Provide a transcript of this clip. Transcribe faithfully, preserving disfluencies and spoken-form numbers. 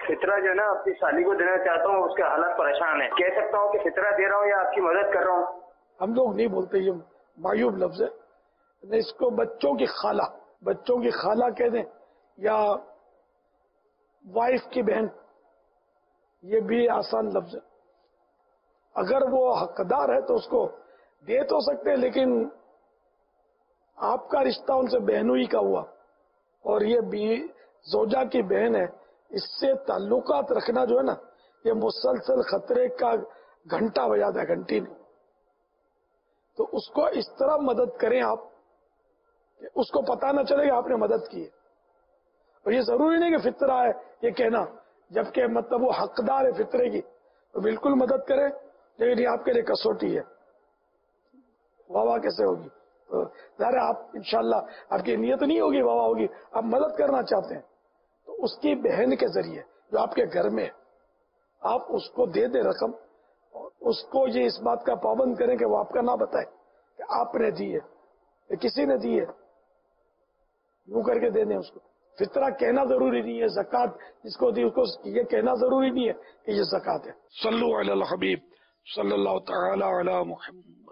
فطرہ جو ہے نا اپنی سالی کو دینا چاہتا ہوں، اس کے حالات پریشان ہے، کہہ سکتا ہوں کہ فطرہ دے رہا ہوں یا آپ کی مدد کر رہا ہوں؟ ہم لوگ نہیں بولتے، یہ معیوب لفظ ہے، اس کو بچوں کی خالہ بچوں کی خالہ کہہ دیں یا وائف کی بہن، یہ بھی آسان لفظ ہے۔ اگر وہ حقدار ہے تو اس کو دے تو سکتے، لیکن آپ کا رشتہ ان سے بہنوئی کا ہوا اور یہ بھی زوجہ کی بہن ہے، اس سے تعلقات رکھنا جو ہے نا یہ مسلسل خطرے کا گھنٹہ بجاتا ہے، گھنٹی نہیں۔ تو اس کو اس طرح مدد کریں آپ کہ اس کو پتہ نہ چلے کہ آپ نے مدد کی ہے۔ اور یہ ضروری نہیں کہ فطرہ ہے یہ کہنا، جبکہ مطلب وہ حقدار ہے فطرے کی تو بالکل مدد کرے، لیکن یہ آپ کے لیے کسوٹی ہے، واہ واہ کیسے ہوگی؟ تو ظاہر آپ انشاءاللہ آپ کی نیت نہیں ہوگی واہ واہ ہوگی، آپ مدد کرنا چاہتے ہیں تو اس کی بہن کے ذریعے جو آپ کے گھر میں ہے آپ اس کو دے دیں رقم، اور اس کو یہ اس بات کا پابند کریں کہ وہ آپ کا نہ بتائے کہ آپ نے دی ہے یا کسی نے دی ہے، یوں کر کے دے دیں اس کو۔ فطرہ کہنا ضروری نہیں ہے، زکوٰۃ جس کو دی اس کو یہ کہنا ضروری نہیں ہے کہ یہ زکوٰۃ ہے۔ صلو علی الحبیب صلی اللہ تعالی علی محمد۔